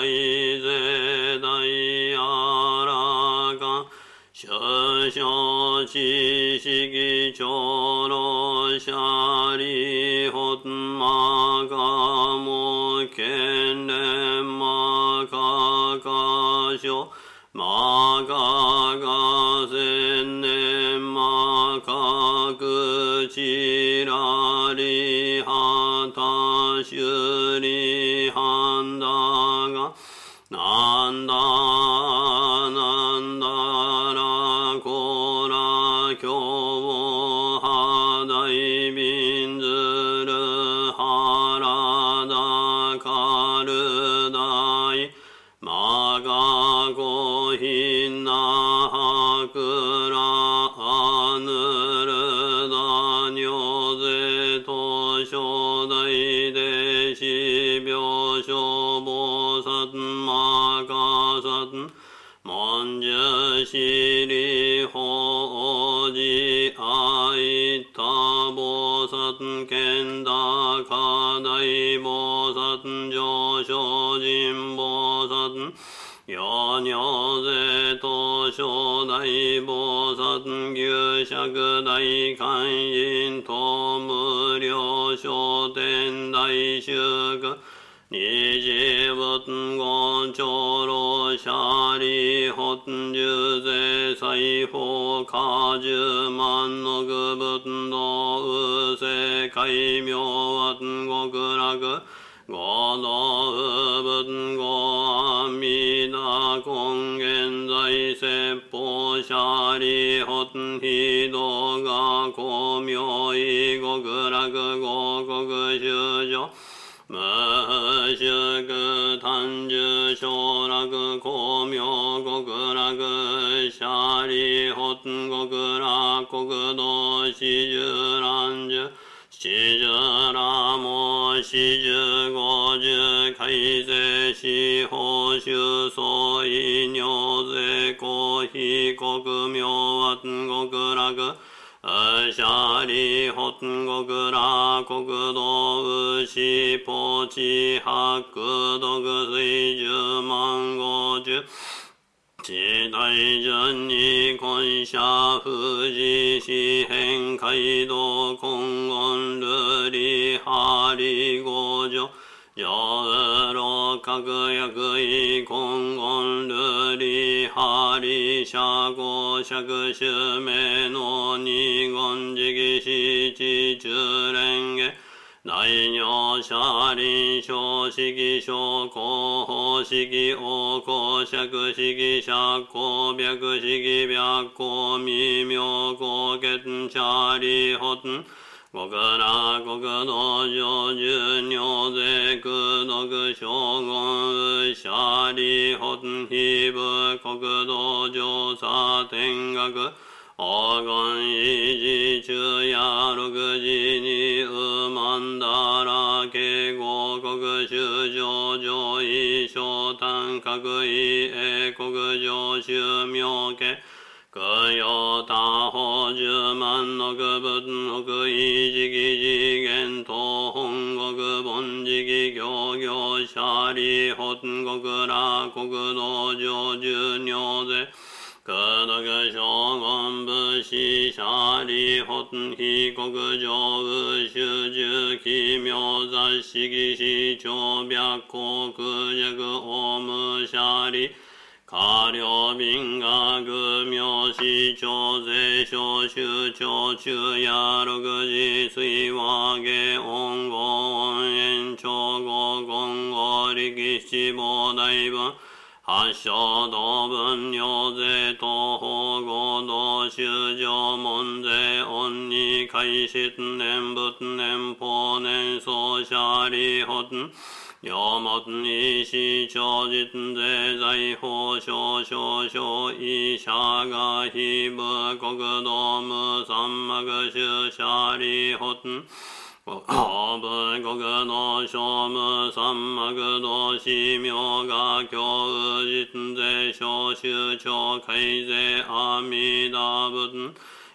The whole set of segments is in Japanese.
世大あらか諸々知識長老者利発魔かも剣連魔かかしょ魔かか千年魔かくちらりはたしゅりはんだがなんだなんだらこらきょうはだいびんずるはらだかるだいまがこひなはくらあぬるだにょぜとしょだいでしびょしょぼさつまかさつもんじゅしりほうじあいたぼさつけんだかだいぼさつじょしょじんぼさつよにょぜとしょだいぼさつぎゅうしゃく大観音と無量商天大衆苦二十仏言長老者利発十世西方果十万の具仏道右世界妙圧極楽合同仏合阿弥陀根現在説法者利発非道が光明異極楽合国修上無宿単樹小楽光明極楽舎利発極楽国土四十乱樹四十羅網四十五十海世四方修相異尿税公非国明圧極楽舎利発極楽国土牛ポチ白毒水十万五十地大順に根社富士四辺街道金言瑠璃ハリ五条上老各薬医金言瑠璃ハリ社五尺襲名の二言直七中連下大尿車輪小式小後方式王公尺式尺公白式白公微妙公結車利発極楽国土上十尿税空毒将軍舎利発非部国土上差天学黄金一時中夜六時にうまんだら敬語国修上上位小単各位英国上州名家供養他方十万の具仏北異時期次元東本国本時期行行舎利発極楽国土上十尿税功徳将軍武士舎利発非国上宇宙十奇妙雑式市長白光空弱オウム舎利下領民学名士長税小州長中夜六時水和下音号音延長号言号力七宝大文八正道分尿税東方合同修上門税恩に開失年仏年法年総舎利発両物に市長実税財宝少々少医者が非部国道無三幕主舎利発大部国土小無三幕道市明が教実税小州長海税阿弥陀仏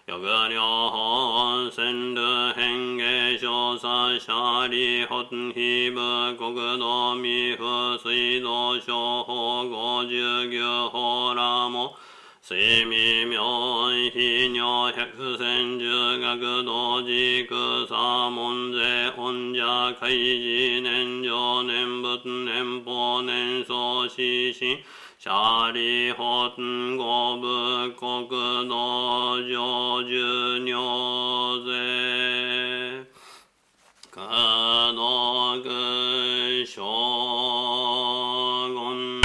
欲量法戦流変化小差シャリホンヒブ国土未不水道小法五十牛法ラモ水未妙非尿百千十学道時空左門税恩者開示年上年仏年法年相死心シャリホン五部国道上十尿税可読将軍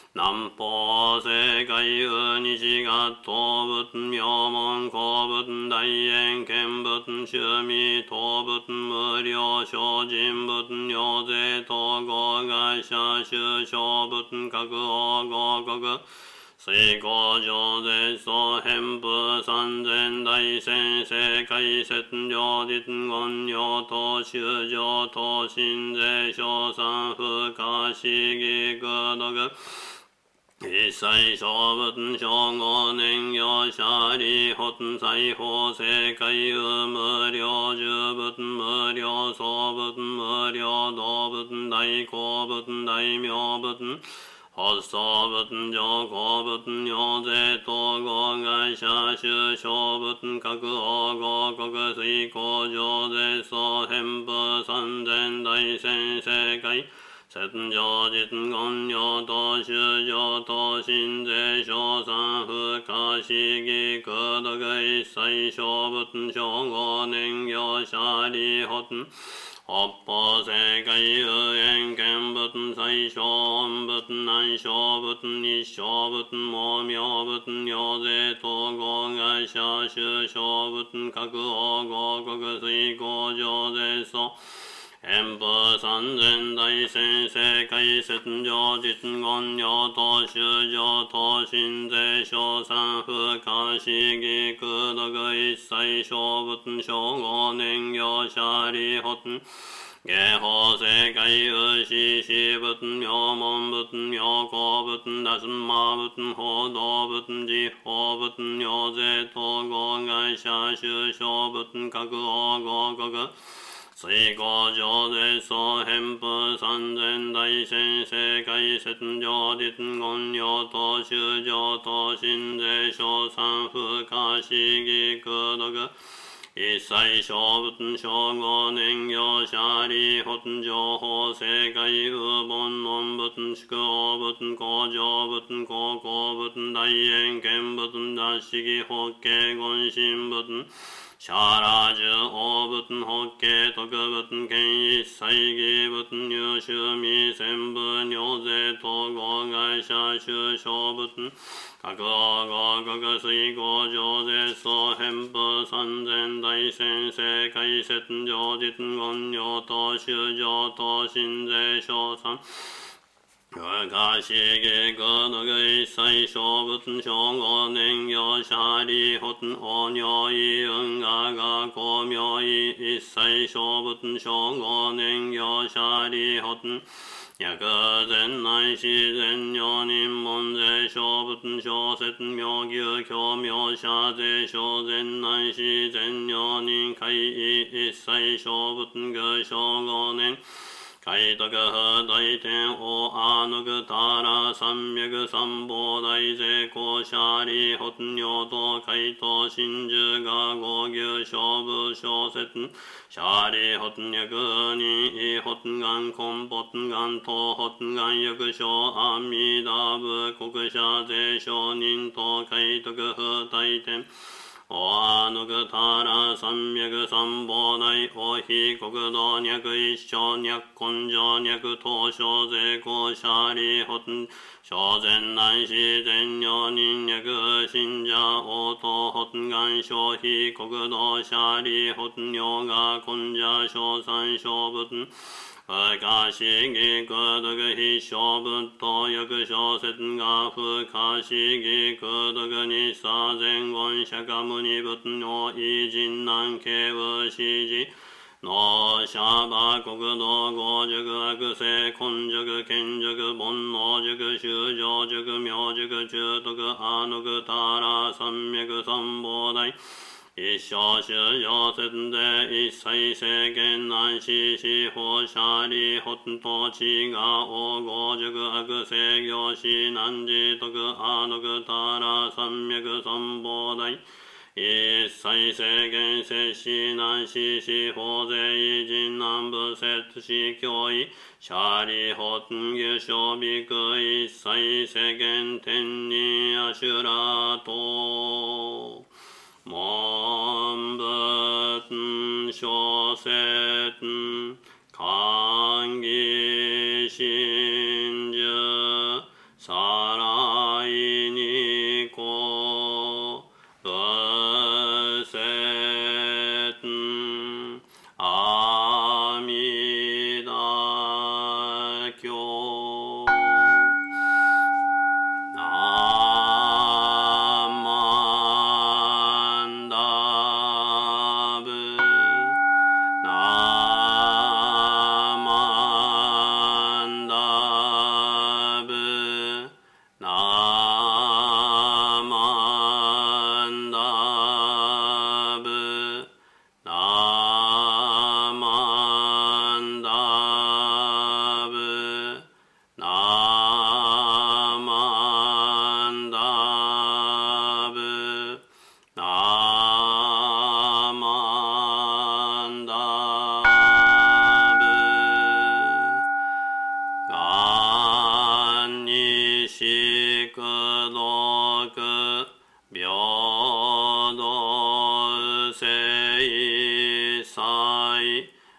南方世界有西合東仏妙門公仏大円見仏趣味東仏無量精進仏尿税統合会社修正仏各王合国水工上絶相変風三千大先世界雪上実言用等修上等心税小三不可思議功徳一切小仏小五年行者利発財宝世界有無量寿仏無量寿仏無量道仏大公仏大名仏発想仏上皇仏尿税統合会社修正仏各王合国水工上税相変風三千大先世界雪上実言用等修上等心税小三不可思議功徳一切小仏小五年行者利発北方世界有縁見仏最小音仏南小仏日小仏無明仏尿税統合会社修正仏各王合国水工上税相変風三千大先世界雪上実言用等修上等心税小三不可思議功徳一切小仏小五年行者利発下方世界有四四仏妙門仏妙高仏大神馬仏報道仏実法仏尿税統合会社修正仏各王合国水工上税相変風三千大先世界雪上実言用等修上等心税小三不可思議功徳一切小仏小五年行者利発情報世界有煩悩仏宿王仏工場仏高校仏大円見仏脱式法華言心仏シャラジュ王仏法華特仏見一切義仏入趣味専部尿税統合会社修正仏各王合国水工上税相変風三千大先世界雪上実言用等修上等心税小三不可思議功徳一切小仏小五年行者利発王如意運河が光明意一切小仏小五年行者利発薬善内自然妙人門税小仏小説妙牛教妙者税小善内自然妙人会意一切小仏具小五年海徳不大天王阿の具たら三脈三宝大税公者利発尿道海東真珠が合牛小部小説者利発脈に発願根発願等発願欲小阿弥陀仏国者税小人等海徳不大天おあのぐたら三脈三宝大お非国道脈一生脈根性脈東小税公者利発小善内自然妙人脈信者応答発願小非国道者利発尿が根者小三小仏不可思議功徳必勝仏と欲小説が不可思議功徳日差前言釈迦牟尼仏の偉人難慶無始時のシャバ国道五塾悪性根塾見塾煩悩塾修上塾妙塾中徳阿の具たら三脈三宝大一生修上説で一切世間難死司法者利発と地が王五塾悪性行師難事徳阿の具たら三脈三宝大一切世間摂氏難死司法税偉人南部摂氏教義者利発牛小ビク一切世間天人アシュラと門仏小説寛義真珠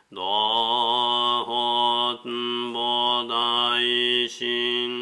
道法菩提心